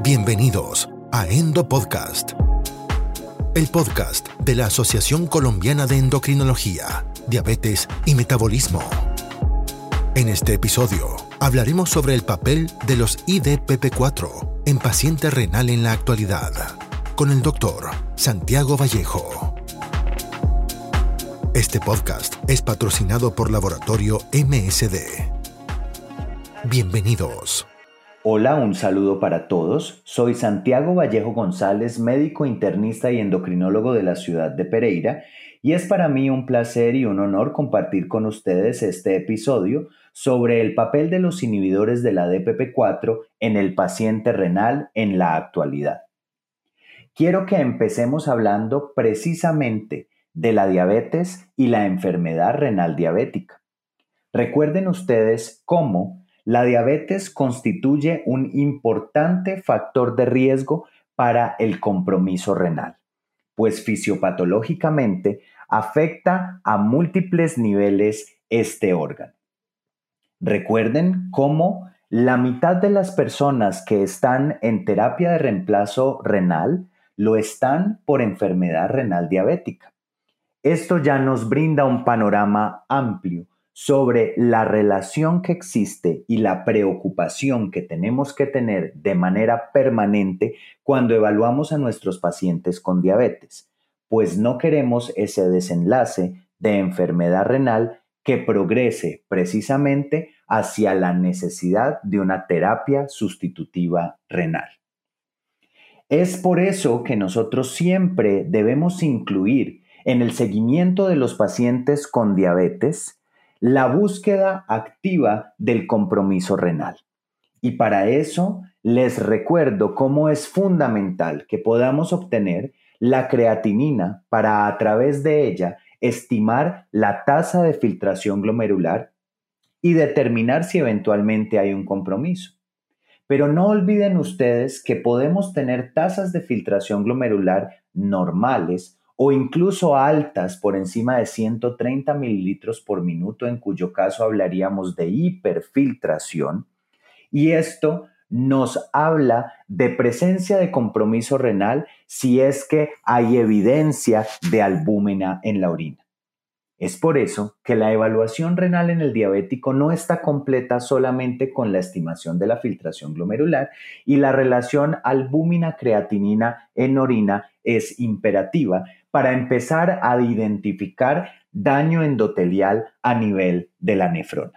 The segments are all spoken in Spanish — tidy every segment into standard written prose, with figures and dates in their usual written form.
Bienvenidos a Endo Podcast, el podcast de la Asociación Colombiana de Endocrinología, Diabetes y Metabolismo. En este episodio hablaremos sobre el papel de los IDPP4 en paciente renal en la actualidad, con el doctor Santiago Vallejo. Este podcast es patrocinado por Laboratorio MSD. Bienvenidos. Hola, un saludo para todos. Soy Santiago Vallejo González, médico internista y endocrinólogo de la ciudad de Pereira, y es para mí un placer y un honor compartir con ustedes este episodio sobre el papel de los inhibidores de la DPP4 en el paciente renal en la actualidad. Quiero que empecemos hablando precisamente de la diabetes y la enfermedad renal diabética. Recuerden ustedes cómo la diabetes constituye un importante factor de riesgo para el compromiso renal, pues fisiopatológicamente afecta a múltiples niveles este órgano. Recuerden cómo la mitad de las personas que están en terapia de reemplazo renal lo están por enfermedad renal diabética. Esto ya nos brinda un panorama amplio sobre la relación que existe y la preocupación que tenemos que tener de manera permanente cuando evaluamos a nuestros pacientes con diabetes, pues no queremos ese desenlace de enfermedad renal que progrese precisamente hacia la necesidad de una terapia sustitutiva renal. Es por eso que nosotros siempre debemos incluir en el seguimiento de los pacientes con diabetes la búsqueda activa del compromiso renal. Y para eso les recuerdo cómo es fundamental que podamos obtener la creatinina para a través de ella estimar la tasa de filtración glomerular y determinar si eventualmente hay un compromiso. Pero no olviden ustedes que podemos tener tasas de filtración glomerular normales o incluso altas por encima de 130 mililitros por minuto, en cuyo caso hablaríamos de hiperfiltración. Y esto nos habla de presencia de compromiso renal si es que hay evidencia de albúmina en la orina. Es por eso que la evaluación renal en el diabético no está completa solamente con la estimación de la filtración glomerular, y la relación albúmina-creatinina en orina es imperativa para empezar a identificar daño endotelial a nivel de la nefrona.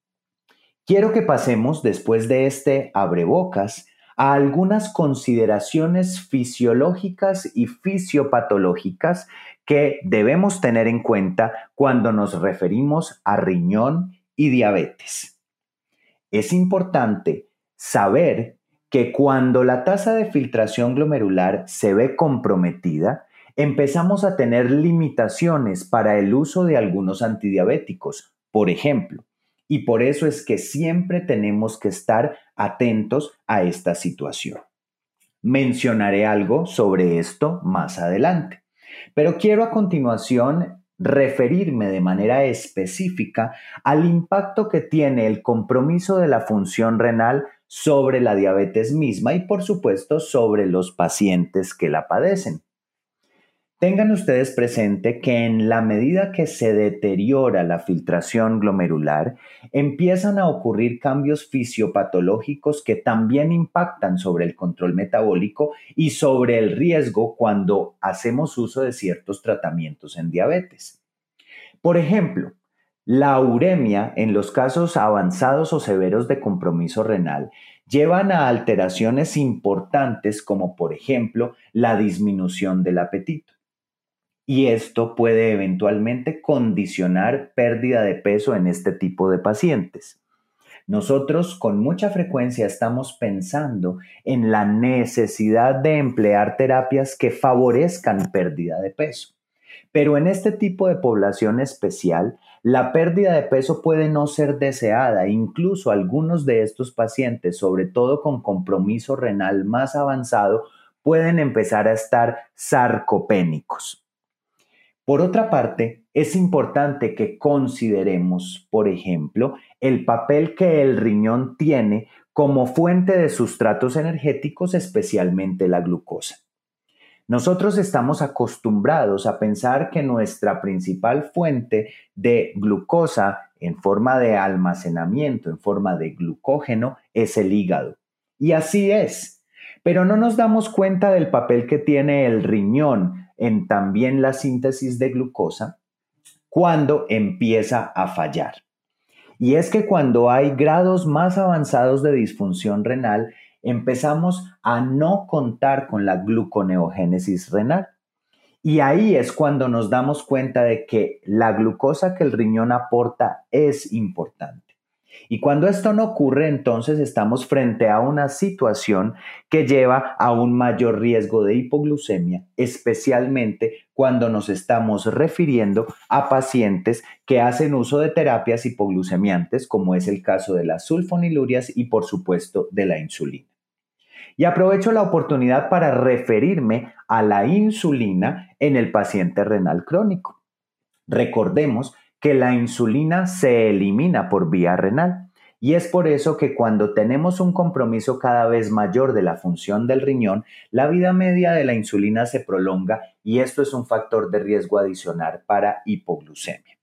Quiero que pasemos, después de este abrebocas, a algunas consideraciones fisiológicas y fisiopatológicas que debemos tener en cuenta cuando nos referimos a riñón y diabetes. Es importante saber que cuando la tasa de filtración glomerular se ve comprometida, empezamos a tener limitaciones para el uso de algunos antidiabéticos, por ejemplo. Y por eso es que siempre tenemos que estar atentos a esta situación. Mencionaré algo sobre esto más adelante, pero quiero a continuación referirme de manera específica al impacto que tiene el compromiso de la función renal sobre la diabetes misma y, por supuesto, sobre los pacientes que la padecen. Tengan ustedes presente que en la medida que se deteriora la filtración glomerular, empiezan a ocurrir cambios fisiopatológicos que también impactan sobre el control metabólico y sobre el riesgo cuando hacemos uso de ciertos tratamientos en diabetes. Por ejemplo, la uremia en los casos avanzados o severos de compromiso renal llevan a alteraciones importantes como, por ejemplo, la disminución del apetito. Y esto puede eventualmente condicionar pérdida de peso en este tipo de pacientes. Nosotros con mucha frecuencia estamos pensando en la necesidad de emplear terapias que favorezcan pérdida de peso. Pero en este tipo de población especial, la pérdida de peso puede no ser deseada. Incluso algunos de estos pacientes, sobre todo con compromiso renal más avanzado, pueden empezar a estar sarcopénicos. Por otra parte, es importante que consideremos, por ejemplo, el papel que el riñón tiene como fuente de sustratos energéticos, especialmente la glucosa. Nosotros estamos acostumbrados a pensar que nuestra principal fuente de glucosa en forma de almacenamiento, en forma de glucógeno, es el hígado. Y así es. Pero no nos damos cuenta del papel que tiene el riñón en también la síntesis de glucosa cuando empieza a fallar. Y es que cuando hay grados más avanzados de disfunción renal, empezamos a no contar con la gluconeogénesis renal. Y ahí es cuando nos damos cuenta de que la glucosa que el riñón aporta es importante. Y cuando esto no ocurre, entonces estamos frente a una situación que lleva a un mayor riesgo de hipoglucemia, especialmente cuando nos estamos refiriendo a pacientes que hacen uso de terapias hipoglucemiantes, como es el caso de las sulfonilurias y por supuesto de la insulina. Y aprovecho la oportunidad para referirme a la insulina en el paciente renal crónico. Recordemos que la insulina se elimina por vía renal y es por eso que cuando tenemos un compromiso cada vez mayor de la función del riñón, la vida media de la insulina se prolonga y esto es un factor de riesgo adicional para hipoglucemia.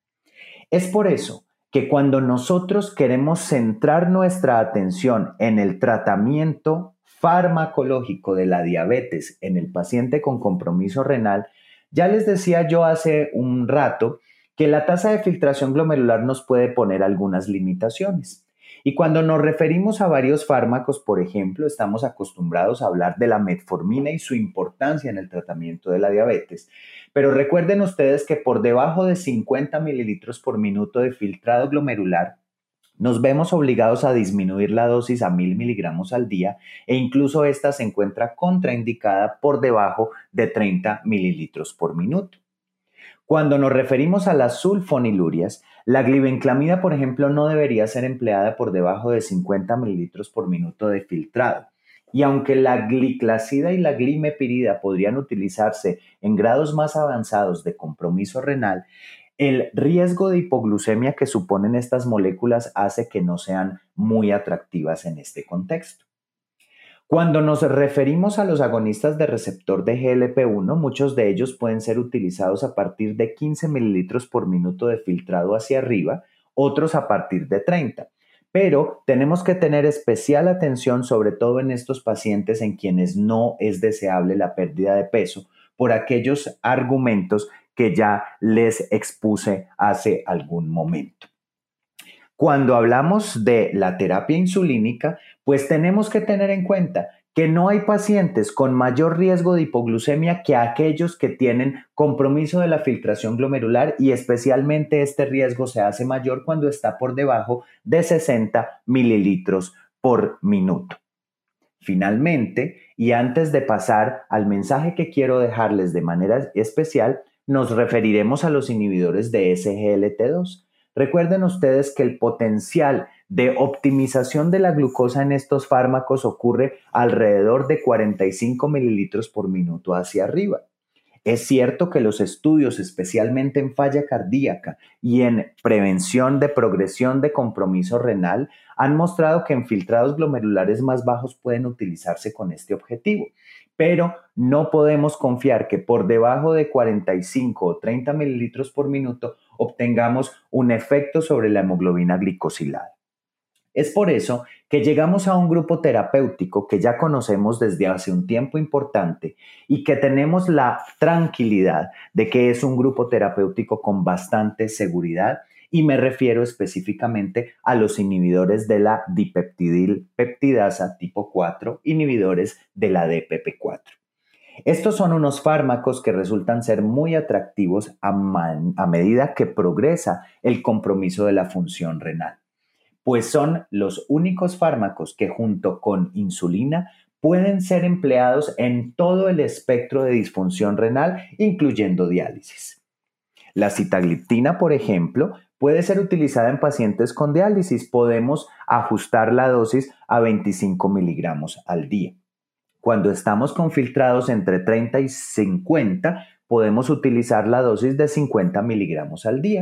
Es por eso que cuando nosotros queremos centrar nuestra atención en el tratamiento farmacológico de la diabetes en el paciente con compromiso renal, ya les decía yo hace un rato que la tasa de filtración glomerular nos puede poner algunas limitaciones. Y cuando nos referimos a varios fármacos, por ejemplo, estamos acostumbrados a hablar de la metformina y su importancia en el tratamiento de la diabetes. Pero recuerden ustedes que por debajo de 50 mililitros por minuto de filtrado glomerular, nos vemos obligados a disminuir la dosis a 1000 miligramos al día e incluso esta se encuentra contraindicada por debajo de 30 mililitros por minuto. Cuando nos referimos a las sulfonilurias, la glibenclamida, por ejemplo, no debería ser empleada por debajo de 50 mililitros por minuto de filtrado. Y aunque la gliclazida y la glimepirida podrían utilizarse en grados más avanzados de compromiso renal, el riesgo de hipoglucemia que suponen estas moléculas hace que no sean muy atractivas en este contexto. Cuando nos referimos a los agonistas de receptor de GLP-1, muchos de ellos pueden ser utilizados a partir de 15 mililitros por minuto de filtrado hacia arriba, otros a partir de 30. Pero tenemos que tener especial atención, sobre todo en estos pacientes en quienes no es deseable la pérdida de peso, por aquellos argumentos que ya les expuse hace algún momento. Cuando hablamos de la terapia insulínica, pues tenemos que tener en cuenta que no hay pacientes con mayor riesgo de hipoglucemia que aquellos que tienen compromiso de la filtración glomerular y especialmente este riesgo se hace mayor cuando está por debajo de 60 mililitros por minuto. Finalmente, y antes de pasar al mensaje que quiero dejarles de manera especial, nos referiremos a los inhibidores de SGLT2. Recuerden ustedes que el potencial de optimización de la glucosa en estos fármacos ocurre alrededor de 45 mililitros por minuto hacia arriba. Es cierto que los estudios, especialmente en falla cardíaca y en prevención de progresión de compromiso renal, han mostrado que en filtrados glomerulares más bajos pueden utilizarse con este objetivo. Pero no podemos confiar que por debajo de 45 o 30 mililitros por minuto obtengamos un efecto sobre la hemoglobina glicosilada. Es por eso que llegamos a un grupo terapéutico que ya conocemos desde hace un tiempo importante y que tenemos la tranquilidad de que es un grupo terapéutico con bastante seguridad y me refiero específicamente a los inhibidores de la dipeptidilpeptidasa tipo 4, inhibidores de la DPP4. Estos son unos fármacos que resultan ser muy atractivos a medida que progresa el compromiso de la función renal, pues son los únicos fármacos que junto con insulina pueden ser empleados en todo el espectro de disfunción renal, incluyendo diálisis. La sitagliptina, por ejemplo, puede ser utilizada en pacientes con diálisis. Podemos ajustar la dosis a 25 miligramos al día. Cuando estamos con filtrados entre 30 y 50, podemos utilizar la dosis de 50 miligramos al día.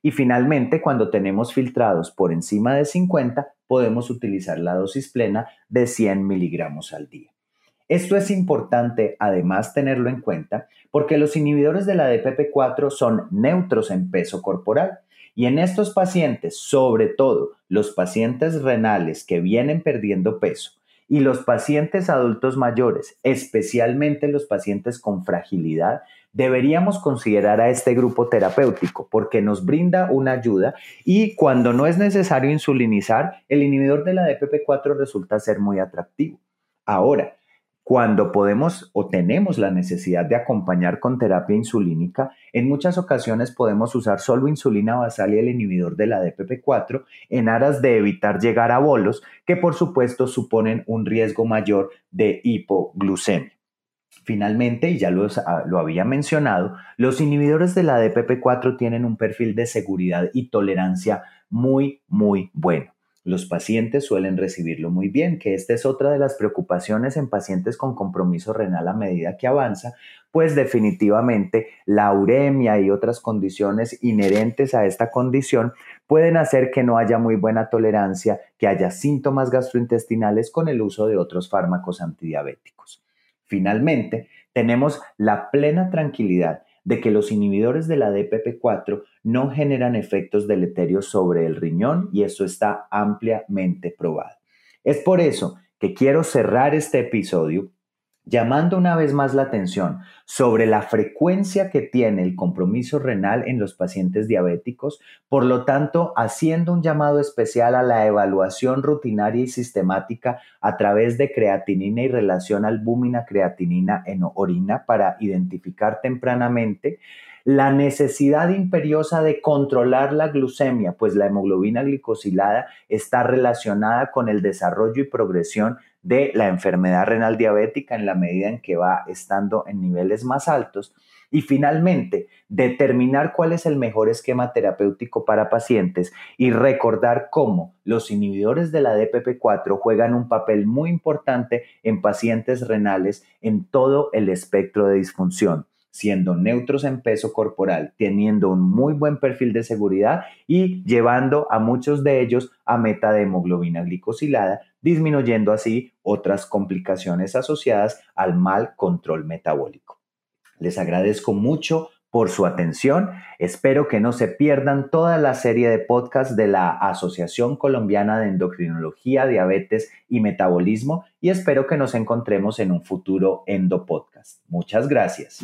Y finalmente, cuando tenemos filtrados por encima de 50, podemos utilizar la dosis plena de 100 miligramos al día. Esto es importante además tenerlo en cuenta porque los inhibidores de la DPP-4 son neutros en peso corporal y en estos pacientes, sobre todo los pacientes renales que vienen perdiendo peso y los pacientes adultos mayores, especialmente los pacientes con fragilidad, deberíamos considerar a este grupo terapéutico porque nos brinda una ayuda y cuando no es necesario insulinizar, el inhibidor de la DPP-4 resulta ser muy atractivo. Ahora, cuando podemos o tenemos la necesidad de acompañar con terapia insulínica, en muchas ocasiones podemos usar solo insulina basal y el inhibidor de la DPP-4 en aras de evitar llegar a bolos que por supuesto suponen un riesgo mayor de hipoglucemia. Finalmente, y ya lo había mencionado, los inhibidores de la DPP-4 tienen un perfil de seguridad y tolerancia muy bueno. Los pacientes suelen recibirlo muy bien, que esta es otra de las preocupaciones en pacientes con compromiso renal a medida que avanza, pues definitivamente la uremia y otras condiciones inherentes a esta condición pueden hacer que no haya muy buena tolerancia, que haya síntomas gastrointestinales con el uso de otros fármacos antidiabéticos. Finalmente, tenemos la plena tranquilidad de que los inhibidores de la DPP-4 no generan efectos deleterios sobre el riñón y eso está ampliamente probado. Es por eso que quiero cerrar este episodio llamando una vez más la atención sobre la frecuencia que tiene el compromiso renal en los pacientes diabéticos, por lo tanto, haciendo un llamado especial a la evaluación rutinaria y sistemática a través de creatinina y relación albúmina-creatinina en orina para identificar tempranamente la necesidad imperiosa de controlar la glucemia, pues la hemoglobina glicosilada está relacionada con el desarrollo y progresión de la enfermedad renal diabética en la medida en que va estando en niveles más altos. Y finalmente, determinar cuál es el mejor esquema terapéutico para pacientes y recordar cómo los inhibidores de la DPP-4 juegan un papel muy importante en pacientes renales en todo el espectro de disfunción, siendo neutros en peso corporal, teniendo un muy buen perfil de seguridad y llevando a muchos de ellos a meta de hemoglobina glicosilada, disminuyendo así otras complicaciones asociadas al mal control metabólico. Les agradezco mucho por su atención. Espero que no se pierdan toda la serie de podcasts de la Asociación Colombiana de Endocrinología, Diabetes y Metabolismo y espero que nos encontremos en un futuro Endopodcast. Muchas gracias.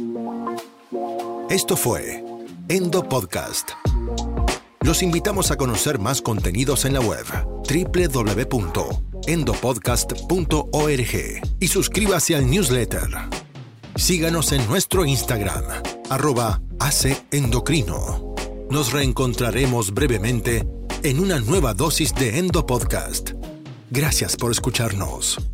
Esto fue Endopodcast. Los invitamos a conocer más contenidos en la web www.endopodcast.org y suscríbase al newsletter. Síganos en nuestro Instagram, @ACEndocrino. Nos reencontraremos brevemente en una nueva dosis de Endopodcast. Gracias por escucharnos.